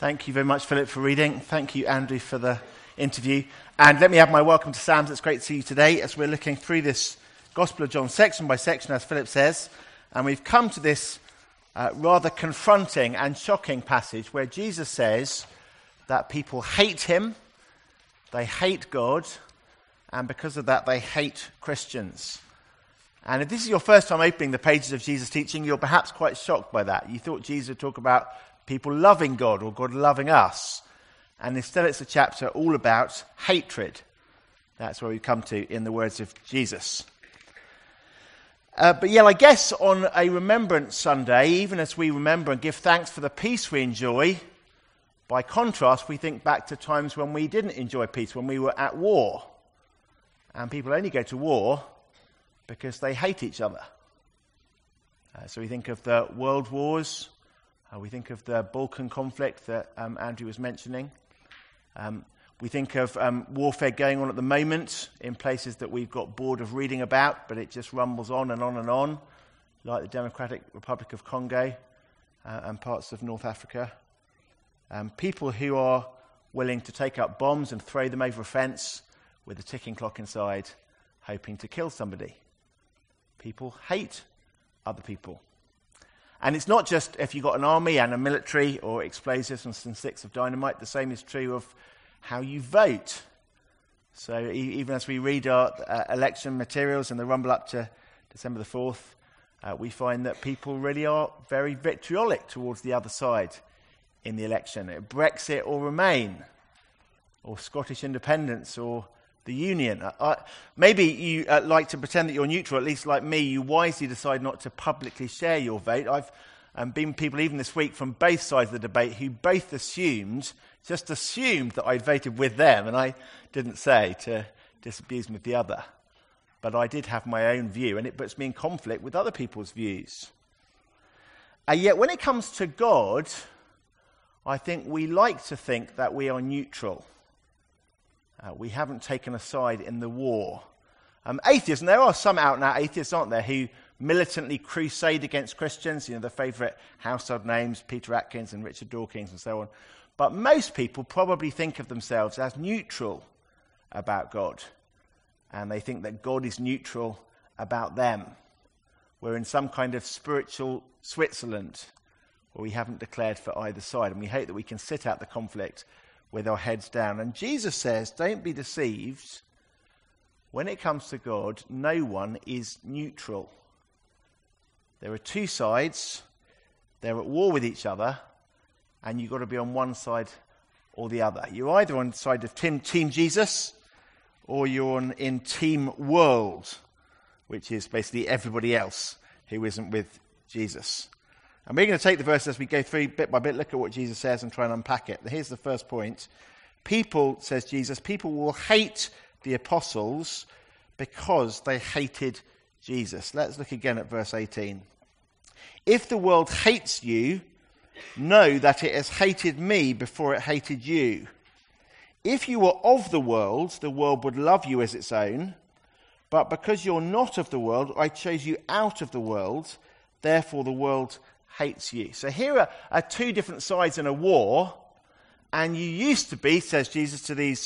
Thank you very much, Philip, for reading. Thank you, Andrew, for the interview. And let me add my welcome to Sam's. It's great to see you today as we're looking through this Gospel of John section by section, as Philip says. And we've come to this rather confronting and shocking passage where Jesus says that people hate him, they hate God, and because of that, they hate Christians. And if this is your first time opening the pages of Jesus' teaching, you're perhaps quite shocked by that. You thought Jesus would talk about people loving God or God loving us. And instead it's a chapter all about hatred. That's where we come to in the words of Jesus. But yeah, I guess on a Remembrance Sunday, even as we remember and give thanks for the peace we enjoy, by contrast, we think back to times when we didn't enjoy peace, when we were at war. And people only go to war because they hate each other. So we think of the world wars. We think of the Balkan conflict that Andrew was mentioning. We think of warfare going on at the moment in places that we've got bored of reading about, but it just rumbles on and on and on, like the Democratic Republic of Congo and parts of North Africa. People who are willing to take up bombs and throw them over a fence with a ticking clock inside, hoping to kill somebody. People hate other people. And it's not just if you've got an army and a military or explosives and some sticks of dynamite. The same is true of how you vote. So even as we read our election materials and the rumble up to December the 4th, we find that people really are very vitriolic towards the other side in the election. Brexit or Remain, or Scottish independence, or the Union. Maybe you like to pretend that you're neutral, at least like me, you wisely decide not to publicly share your vote. I've been people even this week from both sides of the debate who both assumed that I'd voted with them, and I didn't say to disabuse me of the other. But I did have my own view, and it puts me in conflict with other people's views. Yet when it comes to God, I think we like to think that we are neutral. We haven't taken a side in the war. Atheists, and there are some out-and-out atheists, aren't there, who militantly crusade against Christians. You know, the favourite household names, Peter Atkins and Richard Dawkins and so on. But most people probably think of themselves as neutral about God. And they think that God is neutral about them. We're in some kind of spiritual Switzerland where we haven't declared for either side. And we hope that we can sit out the conflict with our heads down. And Jesus says, don't be deceived. When it comes to God, no one is neutral. There are two sides. They're at war with each other. And you've got to be on one side or the other. You're either on the side of Team Jesus, or you're in Team World, which is basically everybody else who isn't with Jesus. And we're going to take the verse as we go through bit by bit, look at what Jesus says and try and unpack it. Here's the first point. People, says Jesus, people will hate the apostles because they hated Jesus. Let's look again at verse 18. If the world hates you, know that it has hated me before it hated you. If you were of the world would love you as its own. But because you're not of the world, I chose you out of the world. Therefore the world hates you. So here are two different sides in a war, and you used to be, says Jesus to these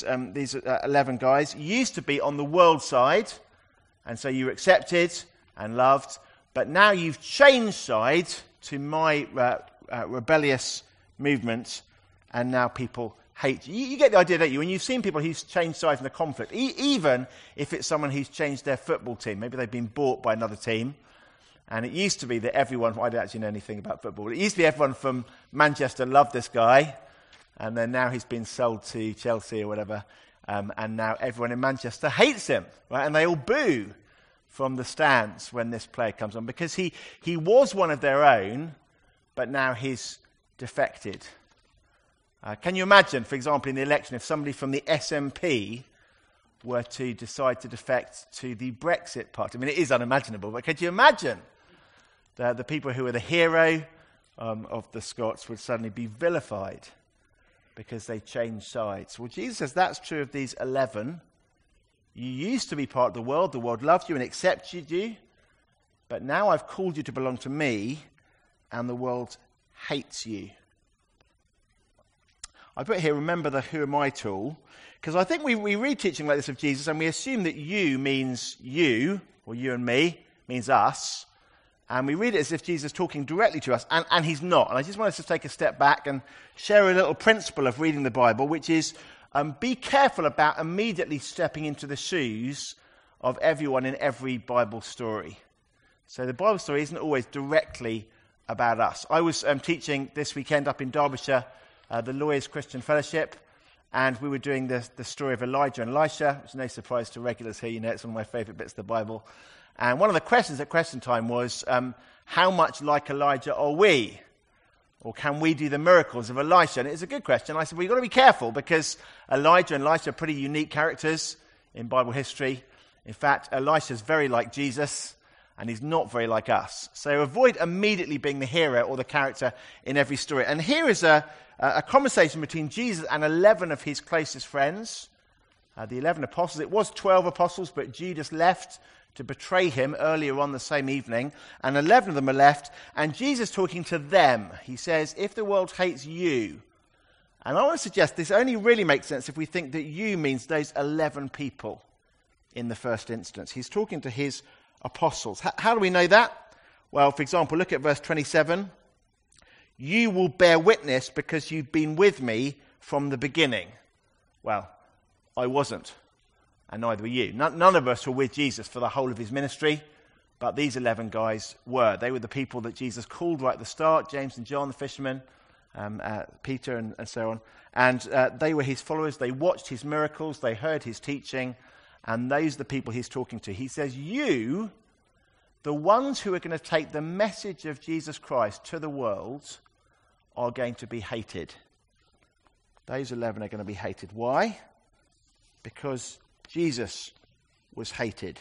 11 guys, you used to be on the world side, and so you were accepted and loved, but now you've changed side to my rebellious movement, and now people hate you. You get the idea, don't you? When you've seen people who've changed sides in a conflict, even if it's someone who's changed their football team, maybe they've been bought by another team. And it used to be that everyone, I don't actually know anything about football, it used to be everyone from Manchester loved this guy, and then now he's been sold to Chelsea or whatever, and now everyone in Manchester hates him, right? And they all boo from the stands when this player comes on, because he was one of their own, but now he's defected. Can you imagine, for example, in the election, if somebody from the SNP were to decide to defect to the Brexit party? I mean, it is unimaginable, but could you imagine the people who were the hero of the Scots would suddenly be vilified because they changed sides? Well, Jesus says that's true of these 11. You used to be part of the world loved you and accepted you, but now I've called you to belong to me, and the world hates you. I put here, remember the who am I tool, because I think we read teaching like this of Jesus and we assume that you means you, or you and me, means us. And we read it as if Jesus is talking directly to us, and he's not. And I just want us to take a step back and share a little principle of reading the Bible, which is be careful about immediately stepping into the shoes of everyone in every Bible story. So the Bible story isn't always directly about us. I was teaching this weekend up in Derbyshire, the Lawyers Christian Fellowship, and we were doing the story of Elijah and Elisha, which is no surprise to regulars here. You know, it's one of my favourite bits of the Bible. And one of the questions at question time was, how much like Elijah are we? Or can we do the miracles of Elisha? And it's a good question. I said, well, you've got to be careful because Elijah and Elisha are pretty unique characters in Bible history. In fact, Elisha's very like Jesus, and he's not very like us. So avoid immediately being the hero or the character in every story. And here is a conversation between Jesus and 11 of his closest friends, the 11 apostles. It was 12 apostles, but Judas left to betray him earlier on the same evening, and 11 of them are left, and Jesus talking to them. He says, if the world hates you, and I want to suggest this only really makes sense if we think that you means those 11 people in the first instance. He's talking to his apostles. How do we know that? Well, for example, look at verse 27. You will bear witness because you've been with me from the beginning. Well, I wasn't. And neither were you. None of us were with Jesus for the whole of his ministry, but these 11 guys were. They were the people that Jesus called right at the start, James and John, the fishermen, Peter and so on. And they were his followers. They watched his miracles. They heard his teaching. And those are the people he's talking to. He says, you, the ones who are going to take the message of Jesus Christ to the world, are going to be hated. Those 11 are going to be hated. Why? Because Jesus was hated.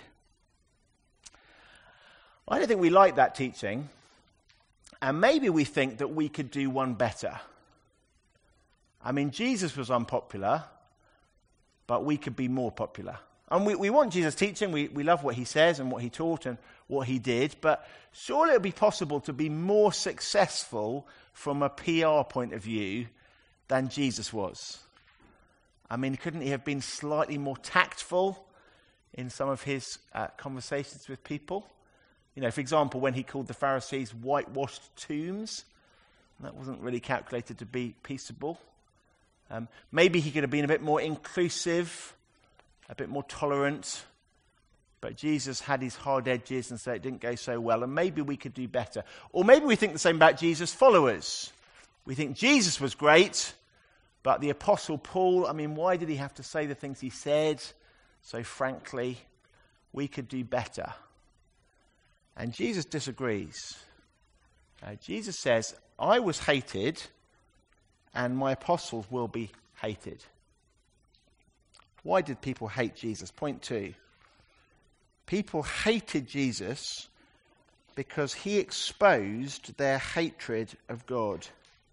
I don't think we like that teaching, and maybe we think that we could do one better. I mean, Jesus was unpopular, but we could be more popular. And we want Jesus' teaching. We love what he says and what he taught and what he did, but surely it would be possible to be more successful from a PR point of view than Jesus was. I mean, couldn't he have been slightly more tactful in some of his conversations with people? You know, for example, when he called the Pharisees whitewashed tombs, that wasn't really calculated to be peaceable. Maybe he could have been a bit more inclusive, a bit more tolerant, but Jesus had his hard edges and so it didn't go so well, and maybe we could do better. Or maybe we think the same about Jesus' followers. We think Jesus was great, but the Apostle Paul, I mean, why did he have to say the things he said so frankly? We could do better. And Jesus disagrees. Jesus says, I was hated, and my apostles will be hated. Why did people hate Jesus? Point 2. People hated Jesus because he exposed their hatred of God.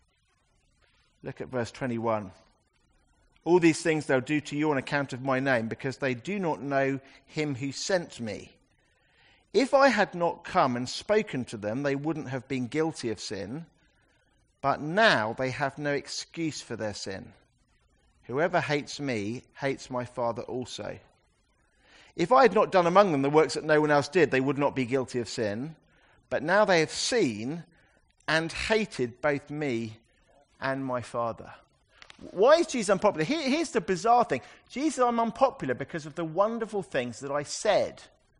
Look at verse 21. All these things they'll do to you on account of my name, because they do not know him who sent me. If I had not come and spoken to them, they wouldn't have been guilty of sin, but now they have no excuse for their sin. Whoever hates me hates my Father also. If I had not done among them the works that no one else did, they would not be guilty of sin, but now they have seen and hated both me and my Father. Why is Jesus unpopular? Here's the bizarre thing. Jesus, I'm unpopular because of the wonderful things that I said.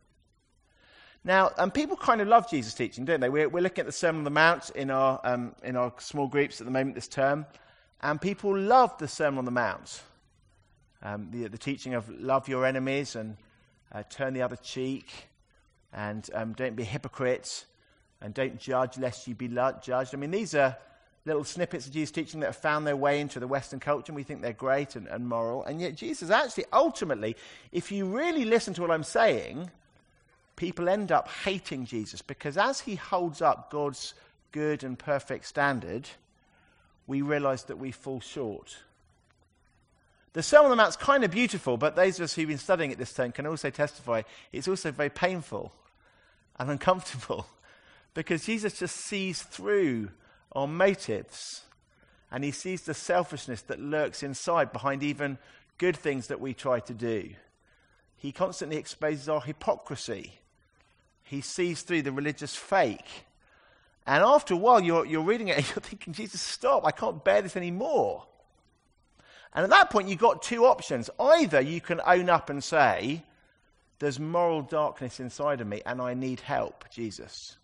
Now, people kind of love Jesus' teaching, don't they? We're looking at the Sermon on the Mount in our small groups at the moment this term, and people love the Sermon on the Mount. The teaching of love your enemies and turn the other cheek, and don't be hypocrites, and don't judge lest you be judged. I mean, these are little snippets of Jesus' teaching that have found their way into the Western culture, and we think they're great and moral. And yet Jesus actually, ultimately, if you really listen to what I'm saying, people end up hating Jesus, because as he holds up God's good and perfect standard, we realize that we fall short. The Sermon on the Mount's kind of beautiful, but those of us who've been studying it this term can also testify it's also very painful and uncomfortable, because Jesus just sees through our motives. And he sees the selfishness that lurks inside behind even good things that we try to do. He constantly exposes our hypocrisy. He sees through the religious fake. And after a while, you're reading it and you're thinking, Jesus, stop, I can't bear this anymore. And at that point, you've got two options. Either you can own up and say, there's moral darkness inside of me and I need help, Jesus.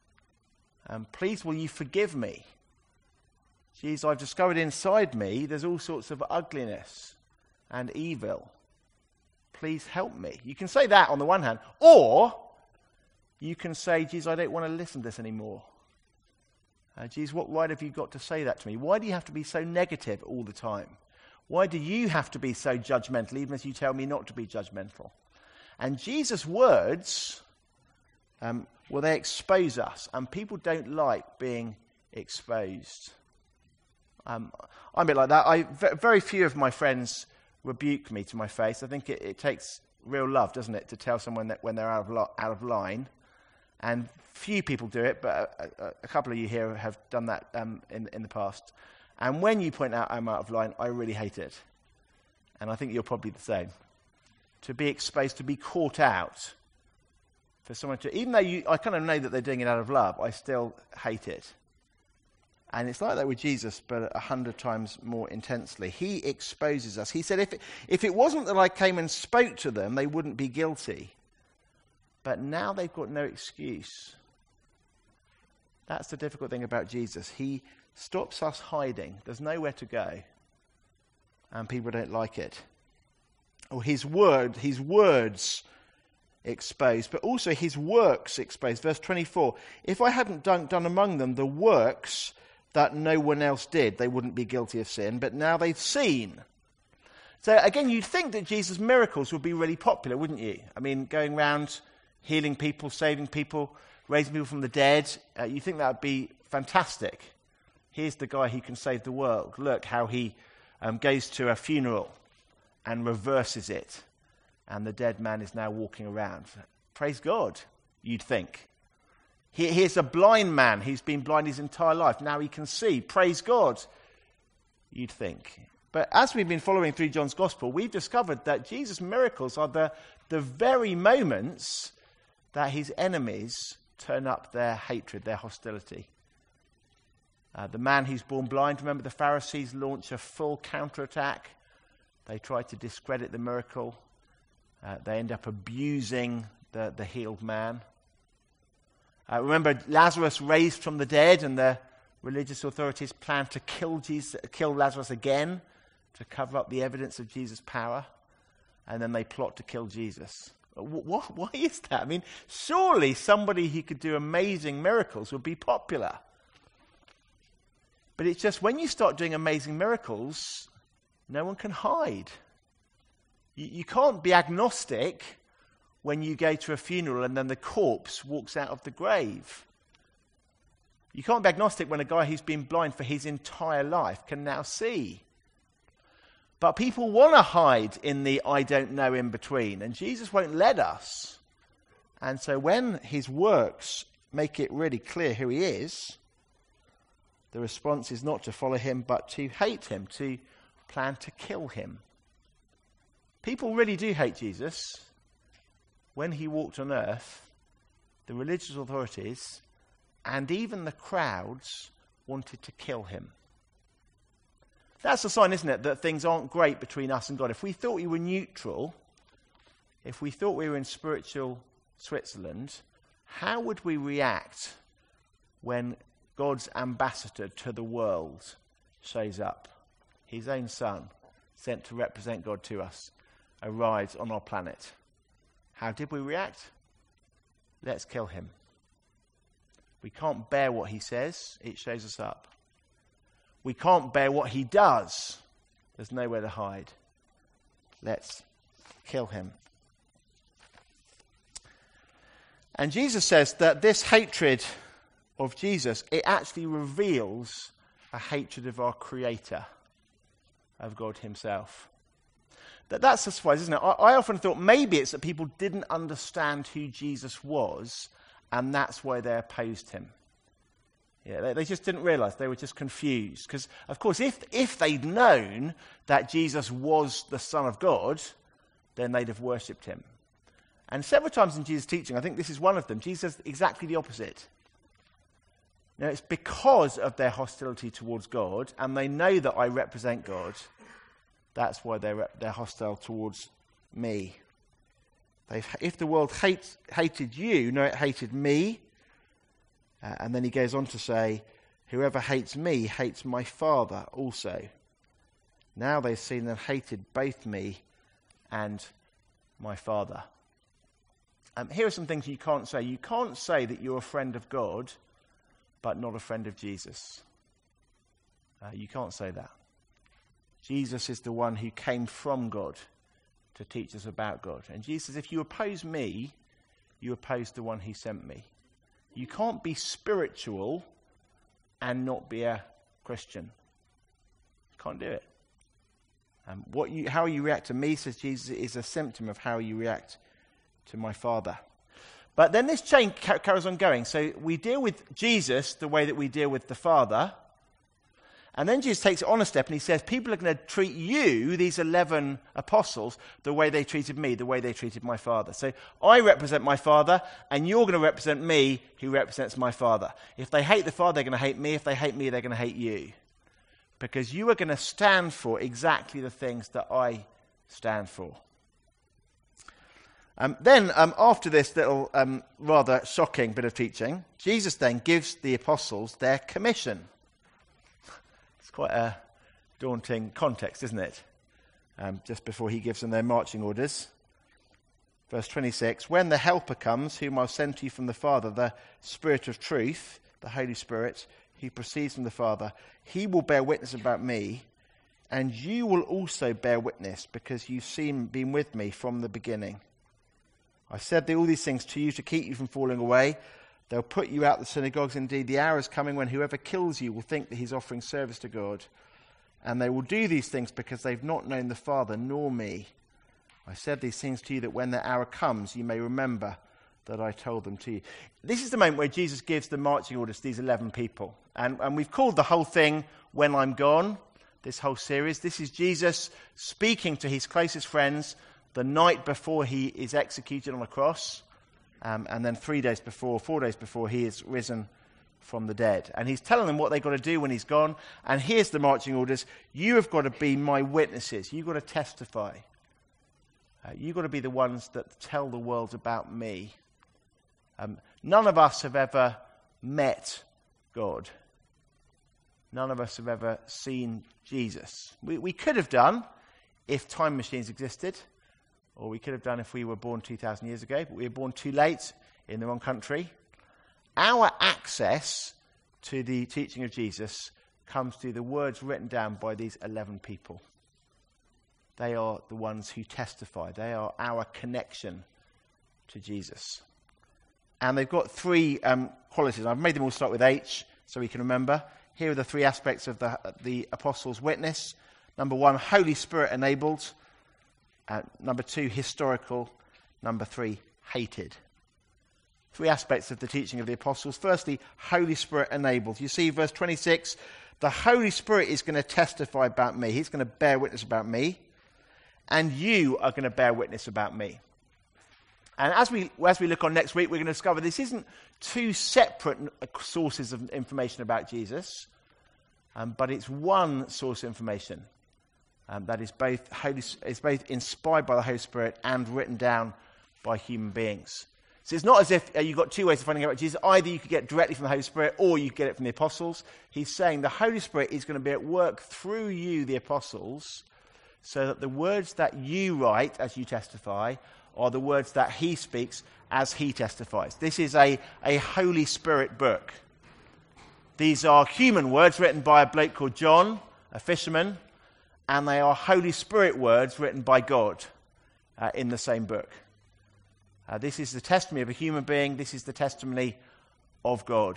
Please, will you forgive me? Jesus, I've discovered inside me there's all sorts of ugliness and evil. Please help me. You can say that on the one hand. Or you can say, Jesus, I don't want to listen to this anymore. Jesus, what right have you got to say that to me? Why do you have to be so negative all the time? Why do you have to be so judgmental, even as you tell me not to be judgmental? And Jesus' words, they expose us. And people don't like being exposed. I'm a bit like that. Very few of my friends rebuke me to my face. I think it takes real love, doesn't it, to tell someone that when they're out of line. And few people do it, but a couple of you here have done that in the past. And when you point out I'm out of line, I really hate it. And I think you're probably the same. To be exposed, to be caught out, for someone to, even though I kind of know that they're doing it out of love, I still hate it. And it's like that with Jesus, but 100 times more intensely. He exposes us. He said, if it wasn't that I came and spoke to them, they wouldn't be guilty. But now they've got no excuse. That's the difficult thing about Jesus. He stops us hiding. There's nowhere to go. And people don't like it. Or his words exposed, but also his works exposed. Verse 24, if I hadn't done among them the works that no one else did, they wouldn't be guilty of sin, but now they've seen. So again, you'd think that Jesus' miracles would be really popular, wouldn't you? I mean, going around healing people, saving people, raising people from the dead, you think that would be fantastic. Here's the guy who can save the world. Look how he goes to a funeral and reverses it. And the dead man is now walking around. Praise God, you'd think. Here's a blind man who's been blind his entire life. Now he can see. Praise God, you'd think. But as we've been following through John's Gospel, we've discovered that Jesus' miracles are the very moments that his enemies turn up their hatred, their hostility. The man who's born blind, remember the Pharisees launch a full counterattack. They try to discredit the miracle. They end up abusing the healed man. Remember Lazarus raised from the dead, and the religious authorities plan to kill Lazarus again to cover up the evidence of Jesus' power. And then they plot to kill Jesus. Why is that? I mean, surely somebody who could do amazing miracles would be popular. But it's just when you start doing amazing miracles, no one can hide. You can't be agnostic when you go to a funeral and then the corpse walks out of the grave. You can't be agnostic when a guy who's been blind for his entire life can now see. But people want to hide in the I don't know in between, and Jesus won't let us. And so when his works make it really clear who he is, the response is not to follow him, but to hate him, to plan to kill him. People really do hate Jesus. When he walked on earth, the religious authorities and even the crowds wanted to kill him. That's a sign, isn't it, that things aren't great between us and God. If we thought we were neutral, if we thought we were in spiritual Switzerland, how would we react when God's ambassador to the world shows up? His own son, sent to represent God to us, arrives on our planet. How did we react? Let's kill him. We can't bear what he says. It shows us up. We can't bear what he does. There's nowhere to hide. Let's kill him. And Jesus says that this hatred of Jesus, it actually reveals a hatred of our Creator, of God himself. That's a surprise, isn't it? I often thought maybe it's that people didn't understand who Jesus was, and that's why they opposed him. Yeah, they just didn't realise. They were just confused. Because, of course, if they'd known that Jesus was the Son of God, then they'd have worshipped him. And several times in Jesus' teaching, I think this is one of them, Jesus says exactly the opposite. Now, it's because of their hostility towards God, and they know that I represent God, that's why they're hostile towards me. If the world hated you, no, it hated me. And then he goes on to say, whoever hates me hates my Father also. Now they've seen and hated both me and my Father. Here are some things you can't say. You can't say that you're a friend of God, but not a friend of Jesus. You can't say that. Jesus is the one who came from God to teach us about God. And Jesus says, if you oppose me, you oppose the one who sent me. You can't be spiritual and not be a Christian. You can't do it. How you react to me, says Jesus, is a symptom of how you react to my Father. But then this chain carries on going. So we deal with Jesus the way that we deal with the Father. And then Jesus takes it on a step and he says, people are going to treat you, these 11 apostles, the way they treated me, the way they treated my Father. So I represent my Father, and you're going to represent me, who represents my Father. If they hate the Father, they're going to hate me. If they hate me, they're going to hate you. Because you are going to stand for exactly the things that I stand for. Then, after this little rather shocking bit of teaching, Jesus then gives the apostles their commission. Quite a daunting context, isn't it? Just before he gives them their marching orders. Verse 26, when the Helper comes, whom I'll send to you from the Father, the Spirit of truth, the Holy Spirit, who proceeds from the Father, he will bear witness about me, and you will also bear witness, because you've been with me from the beginning. I said all these things to you to keep you from falling away. They'll put you out the synagogues. Indeed, the hour is coming when whoever kills you will think that he's offering service to God. And they will do these things because they've not known the Father nor me. I said these things to you that when the hour comes, you may remember that I told them to you. This is the moment where Jesus gives the marching orders to these 11 people. And we've called the whole thing When I'm Gone, this whole series. This is Jesus speaking to his closest friends the night before he is executed on a cross. And then 4 days before, he is risen from the dead. And he's telling them what they've got to do when he's gone. And here's the marching orders. You have got to be my witnesses. You've got to testify. You've got to be the ones that tell the world about me. None of us have ever met God. None of us have ever seen Jesus. We could have done if time machines existed. Or we could have done if we were born 2,000 years ago, but we were born too late in the wrong country. Our access to the teaching of Jesus comes through the words written down by these 11 people. They are the ones who testify. They are our connection to Jesus. And they've got three qualities. I've made them all start with H so we can remember. Here are the three aspects of the apostles' witness. Number 1, Holy Spirit enabled. Number 2, historical. Number 3, hated. Three aspects of the teaching of the apostles. Firstly, Holy Spirit enabled. You see verse 26, the Holy Spirit is going to testify about me. He's going to bear witness about me. And you are going to bear witness about me. And as we look on next week, we're going to discover this isn't two separate sources of information about Jesus, but it's one source of information. That is both inspired by the Holy Spirit and written down by human beings. So it's not as if you've got two ways of finding out about Jesus. Either you could get it directly from the Holy Spirit or you get it from the apostles. He's saying the Holy Spirit is going to be at work through you, the apostles, so that the words that you write as you testify are the words that he speaks as he testifies. This is a Holy Spirit book. These are human words written by a bloke called John, a fisherman, and they are Holy Spirit words written by God in the same book. This is the testimony of a human being. This is the testimony of God.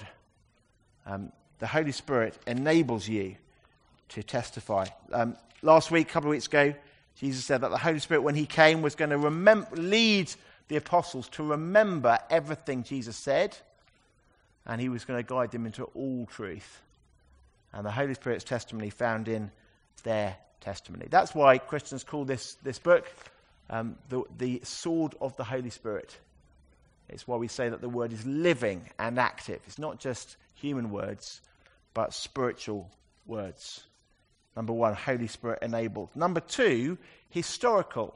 The Holy Spirit enables you to testify. Last week, a couple of weeks ago, Jesus said that the Holy Spirit, when he came, was going to lead the apostles to remember everything Jesus said. and he was going to guide them into all truth. And the Holy Spirit's testimony found in their testimony. That's why Christians call this book the sword of the Holy Spirit. It's why we say that the word is living and active. It's not just human words, but spiritual words. Number one, Holy Spirit enabled. Number two, historical.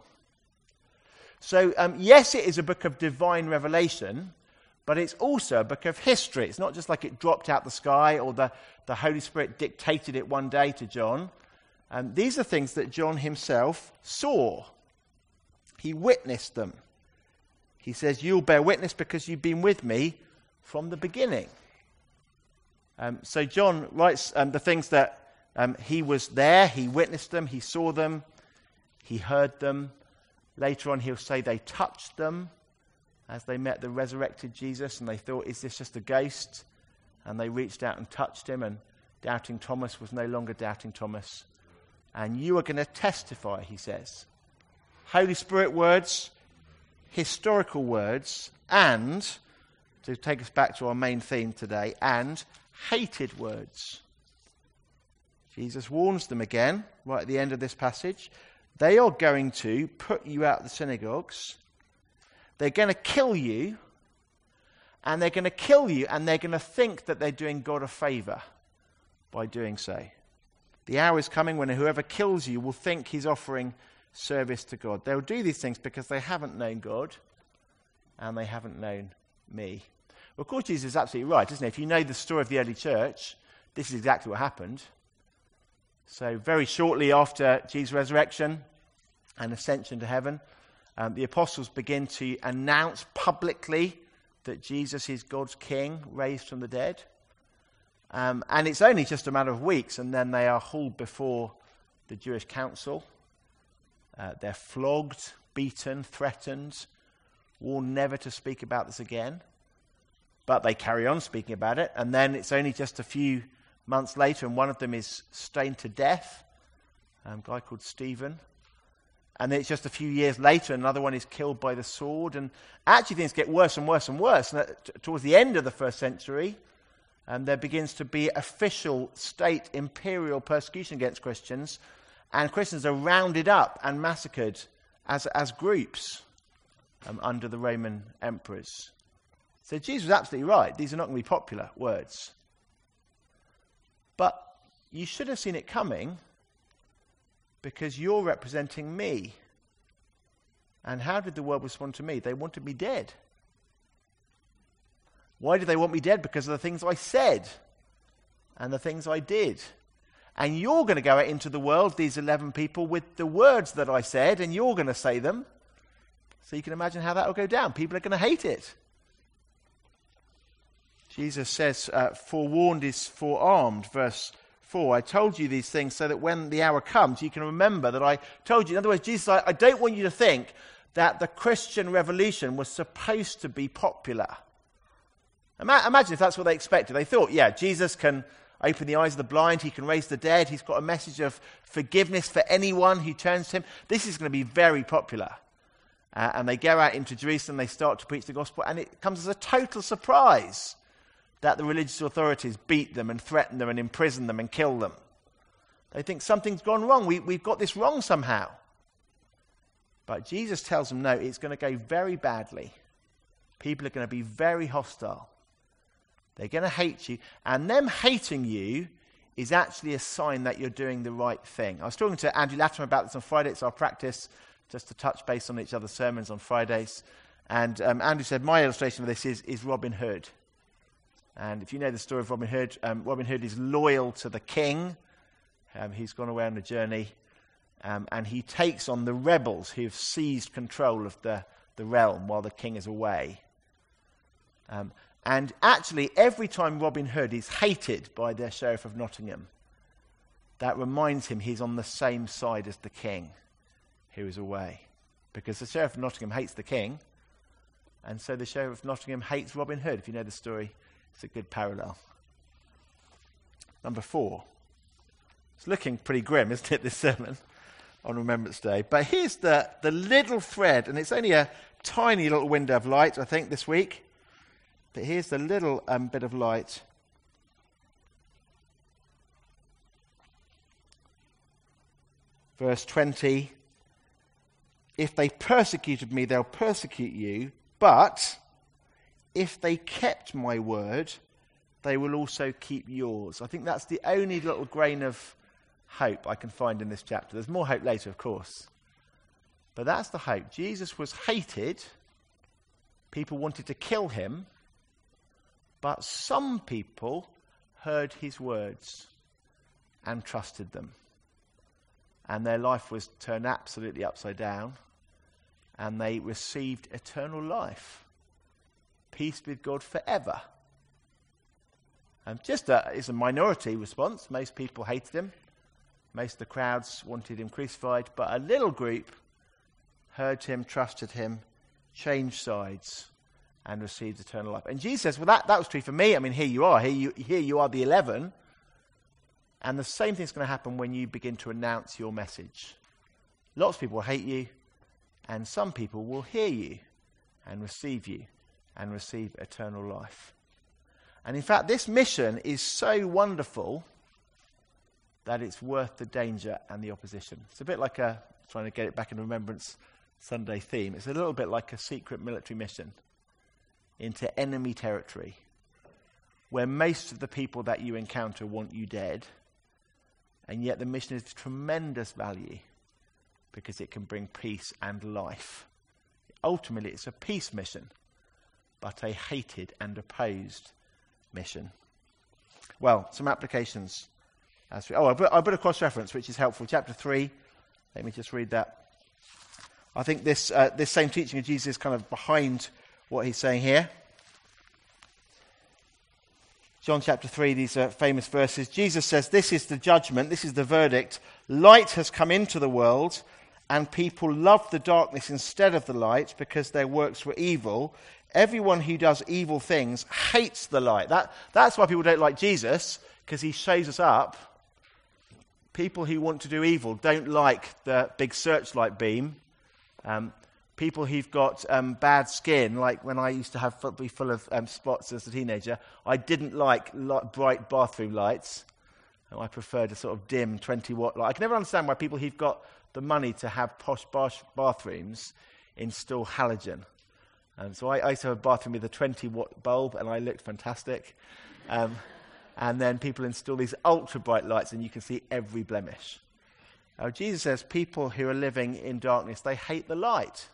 So, yes, it is a book of divine revelation, but it's also a book of history. It's not just like it dropped out the sky or the Holy Spirit dictated it one day to John. These are things that John himself saw. He witnessed them. He says, you'll bear witness because you've been with me from the beginning. So John writes the things that he was there, he witnessed them, he saw them, he heard them. Later on he'll say they touched them as they met the resurrected Jesus and they thought, is this just a ghost? And they reached out and touched him, and doubting Thomas was no longer doubting Thomas. And you are going to testify, he says. Holy Spirit words, historical words, and, to take us back to our main theme today, and hated words. Jesus warns them again, right at the end of this passage. They are going to put you out of the synagogues. They're going to kill you. And they're going to kill you, and they're going to think that they're doing God a favor by doing so. The hour is coming when whoever kills you will think he's offering service to God. They'll do these things because they haven't known God, and they haven't known me. Well, of course, Jesus is absolutely right, isn't he? If you know the story of the early church, this is exactly what happened. So very shortly after Jesus' resurrection and ascension to heaven, the apostles begin to announce publicly that Jesus is God's king, raised from the dead. And it's only just a matter of weeks, and then they are hauled before the Jewish council. They're flogged, beaten, threatened, warned never to speak about this again. But they carry on speaking about it, and then it's only just a few months later, and one of them is stoned to death, a guy called Stephen. And then it's just a few years later, another one is killed by the sword. And actually things get worse and worse and worse. And towards the end of the first century, there begins to be official state imperial persecution against Christians. And Christians are rounded up and massacred as groups under the Roman emperors. So Jesus was absolutely right. These are not going to be popular words. But you should have seen it coming, because you're representing me. And how did the world respond to me? They wanted me dead. Why did they want me dead? Because of the things I said and the things I did. And you're going to go out into the world, these 11 people, with the words that I said, and you're going to say them. So you can imagine how that will go down. People are going to hate it. Jesus says, forewarned is forearmed, verse 4. I told you these things so that when the hour comes, you can remember that I told you. In other words, Jesus, I don't want you to think that the Christian revolution was supposed to be popular. Imagine if that's what they expected. They thought, yeah, Jesus can open the eyes of the blind, he can raise the dead, he's got a message of forgiveness for anyone who turns to him. This is going to be very popular. And they go out into Jerusalem, they start to preach the gospel, and it comes as a total surprise that the religious authorities beat them and threaten them and imprison them and kill them. They think something's gone wrong. We've got this wrong somehow. But Jesus tells them, no, it's going to go very badly. People are going to be very hostile. They're going to hate you. And them hating you is actually a sign that you're doing the right thing. I was talking to Andrew Latimer about this on Friday. It's our practice just to touch base on each other's sermons on Fridays. And Andrew said, my illustration of this is Robin Hood. And if you know the story of Robin Hood is loyal to the king. He's gone away on a journey. And he takes on the rebels who have seized control of the realm while the king is away. And actually, every time Robin Hood is hated by the Sheriff of Nottingham, that reminds him he's on the same side as the king who is away. Because the Sheriff of Nottingham hates the king, and so the Sheriff of Nottingham hates Robin Hood. If you know the story, it's a good parallel. Number 4. It's looking pretty grim, isn't it, this sermon on Remembrance Day? But here's the little thread, and it's only a tiny little window of light, I think, this week. But here's the little bit of light. Verse 20, if they persecuted me, they'll persecute you, but if they kept my word, they will also keep yours. I think that's the only little grain of hope I can find in this chapter. There's more hope later, of course. But that's the hope. Jesus was hated. People wanted to kill him. But some people heard his words and trusted them. And their life was turned absolutely upside down. And they received eternal life. Peace with God forever. And it's a minority response. Most people hated him. Most of the crowds wanted him crucified. But a little group heard him, trusted him, changed sides, and received eternal life. And Jesus says, well, that was true for me. I mean, here you are. Here you are, the 11. And the same thing's going to happen when you begin to announce your message. Lots of people will hate you, and some people will hear you and receive you and receive eternal life. And in fact, this mission is so wonderful that it's worth the danger and the opposition. It's a bit like trying to get it back in Remembrance Sunday theme. It's a little bit like a secret military mission into enemy territory where most of the people that you encounter want you dead, and yet the mission is of tremendous value because it can bring peace and life. Ultimately, it's a peace mission, but a hated and opposed mission. Well, some applications. I put a cross-reference, which is helpful. Chapter 3, let me just read that. I think this same teaching of Jesus is kind of behind what he's saying here. John chapter 3, these are famous verses. Jesus says, this is the judgment, this is the verdict. Light has come into the world, and people love the darkness instead of the light because their works were evil. Everyone who does evil things hates the light. That's why people don't like Jesus, because he shows us up. People who want to do evil don't like the big searchlight beam. People who've got bad skin, like when I used to be full of spots as a teenager, I didn't like bright bathroom lights. I preferred a sort of dim 20-watt light. I can never understand why people who've got the money to have posh bathrooms install halogen. So I used to have a bathroom with a 20-watt bulb, and I looked fantastic. And then people install these ultra-bright lights, and you can see every blemish. Now, Jesus says people who are living in darkness, they hate the light.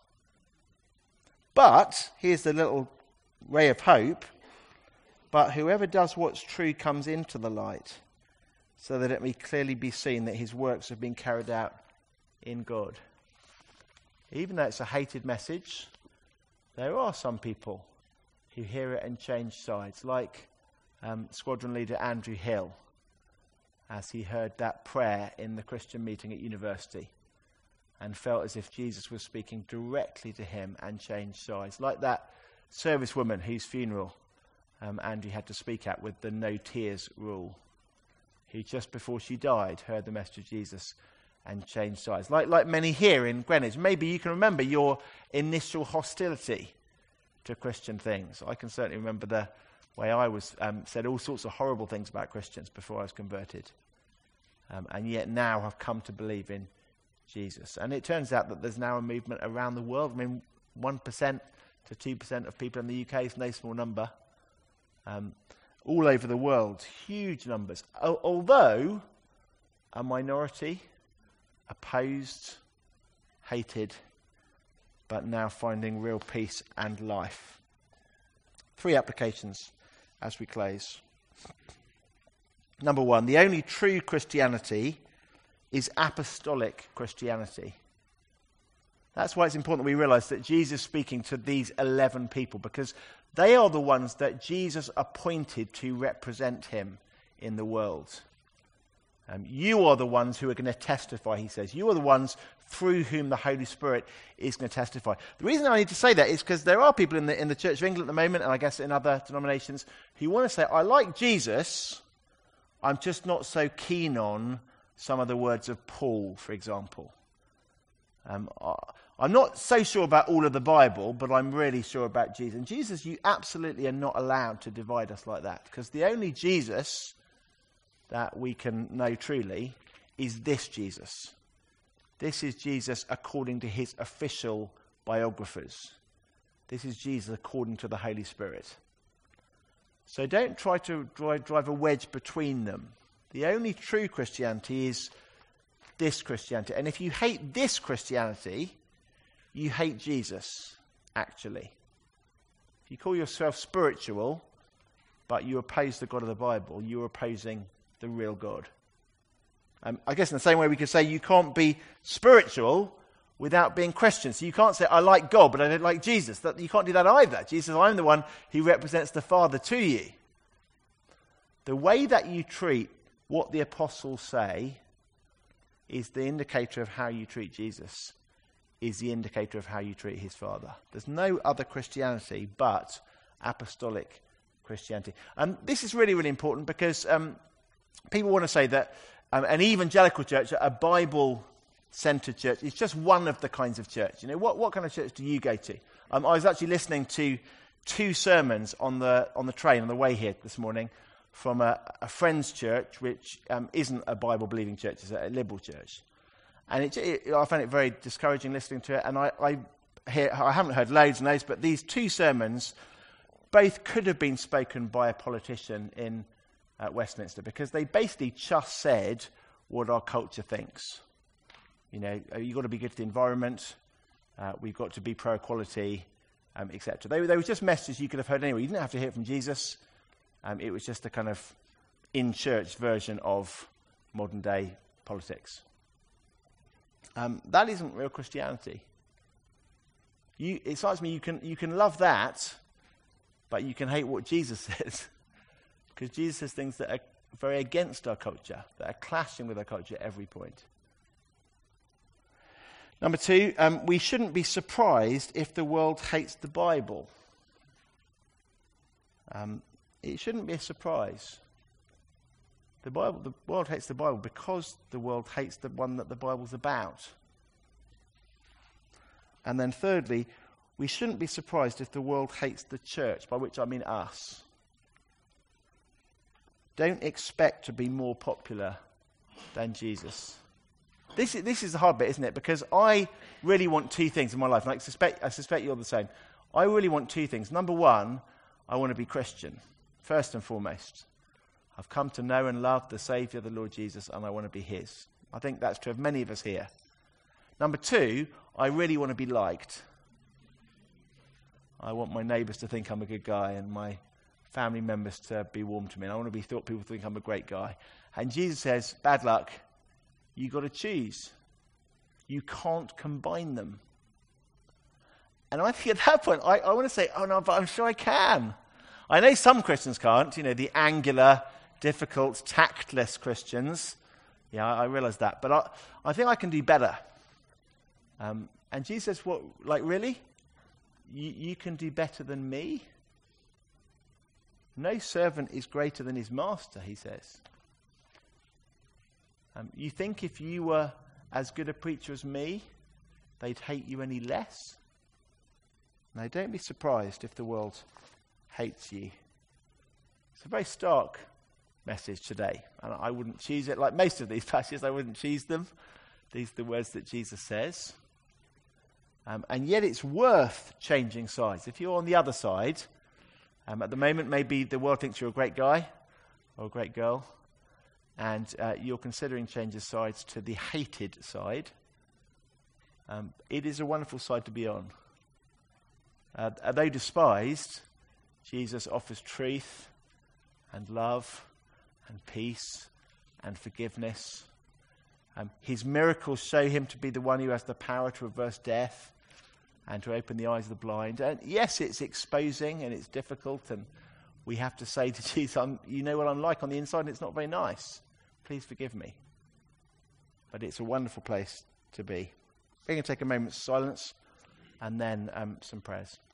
But, here's the little ray of hope, but whoever does what's true comes into the light, so that it may clearly be seen that his works have been carried out in God. Even though it's a hated message, there are some people who hear it and change sides, like squadron leader Andrew Hill, as he heard that prayer in the Christian meeting at university and felt as if Jesus was speaking directly to him and changed sides. Like that servicewoman whose funeral Andrew had to speak at with the no tears rule, who just before she died heard the message of Jesus and changed sides. Like many here in Greenwich, maybe you can remember your initial hostility to Christian things. I can certainly remember the way I was said all sorts of horrible things about Christians before I was converted. And yet now I've come to believe in Jesus. And it turns out that there's now a movement around the world. I mean, 1% to 2% of people in the UK is no small number. All over the world, huge numbers. Although a minority, opposed, hated, but now finding real peace and life. 3 applications as we close. Number 1, the only true Christianity is apostolic Christianity. That's why it's important that we realize that Jesus is speaking to these 11 people, because they are the ones that Jesus appointed to represent him in the world. You are the ones who are going to testify, he says. You are the ones through whom the Holy Spirit is going to testify. The reason I need to say that is because there are people in the Church of England at the moment, and I guess in other denominations, who want to say, I like Jesus, I'm just not so keen on some of the words of Paul, for example. I'm not so sure about all of the Bible, but I'm really sure about Jesus. And Jesus, you absolutely are not allowed to divide us like that, because the only Jesus that we can know truly is this Jesus. This is Jesus according to his official biographers. This is Jesus according to the Holy Spirit. So don't try to drive a wedge between them. The only true Christianity is this Christianity. And if you hate this Christianity, you hate Jesus, actually. If you call yourself spiritual, but you oppose the God of the Bible, you're opposing the real God. I guess in the same way we could say you can't be spiritual without being Christian. So you can't say, I like God, but I don't like Jesus. You can't do that either. Jesus says, I'm the one who represents the Father to you. The way that you treat what the apostles say is the indicator of how you treat Jesus, is the indicator of how you treat his Father. There's no other Christianity but apostolic Christianity. And this is really, really important because people want to say that an evangelical church, a Bible-centered church, is just one of the kinds of church. You know, what kind of church do you go to? I was actually listening to 2 sermons on the train on the way here this morning from a friend's church, which isn't a Bible-believing church, it's a liberal church. And I found it very discouraging listening to it. And I haven't heard loads and loads, but these 2 sermons both could have been spoken by a politician in Westminster, because they basically just said what our culture thinks. You know, you've got to be good to the environment, we've got to be pro-equality, etc. They were just messages you could have heard anyway. You didn't have to hear it from Jesus. It was just a kind of in-church version of modern-day politics. That isn't real Christianity. It strikes me you can love that, but you can hate what Jesus says. Because Jesus says things that are very against our culture, that are clashing with our culture at every point. Number 2, we shouldn't be surprised if the world hates the Bible. It shouldn't be a surprise. The world hates the Bible because the world hates the one that the Bible's about. And then thirdly, we shouldn't be surprised if the world hates the church, by which I mean us. Don't expect to be more popular than Jesus. This is the hard bit, isn't it? Because I really want 2 things in my life, and I suspect you're the same. I really want 2 things. Number 1, I want to be Christian, first and foremost. I've come to know and love the Saviour, the Lord Jesus, and I want to be his. I think that's true of many of us here. Number 2, I really want to be liked. I want my neighbours to think I'm a good guy, and my family members to be warm to me. And I want to be thought people think I'm a great guy. And Jesus says, bad luck. You've got to choose. You can't combine them. And I think at that point, I want to say, oh no, but I'm sure I can. I know some Christians can't, you know, the angular, difficult, tactless Christians. Yeah, I realize that. But I think I can do better. And Jesus says, what, like really? You can do better than me? No servant is greater than his master, he says. You think if you were as good a preacher as me, they'd hate you any less? Now, don't be surprised if the world hates you. It's a very stark message today, and I wouldn't choose it. Like most of these passages, I wouldn't choose them. These are the words that Jesus says. And yet it's worth changing sides. If you're on the other side, at the moment maybe the world thinks you're a great guy or a great girl, and you're considering changing sides to the hated side, it is a wonderful side to be on. Though despised, Jesus offers truth and love and peace and forgiveness. His miracles show him to be the one who has the power to reverse death and to open the eyes of the blind. And yes, it's exposing and it's difficult, and we have to say to Jesus, you know what I'm like on the inside, and it's not very nice. Please forgive me. But it's a wonderful place to be. We're going to take a moment's silence and then some prayers.